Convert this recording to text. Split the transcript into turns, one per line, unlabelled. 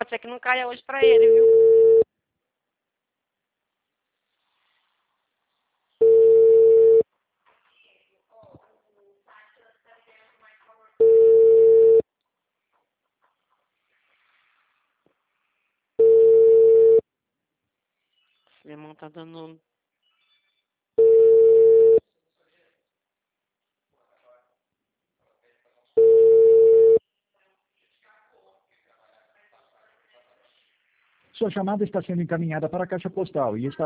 pode ser que não caia hoje pra ele, viu? Esse limão tá dando...
Sua chamada está sendo encaminhada para a caixa postal e está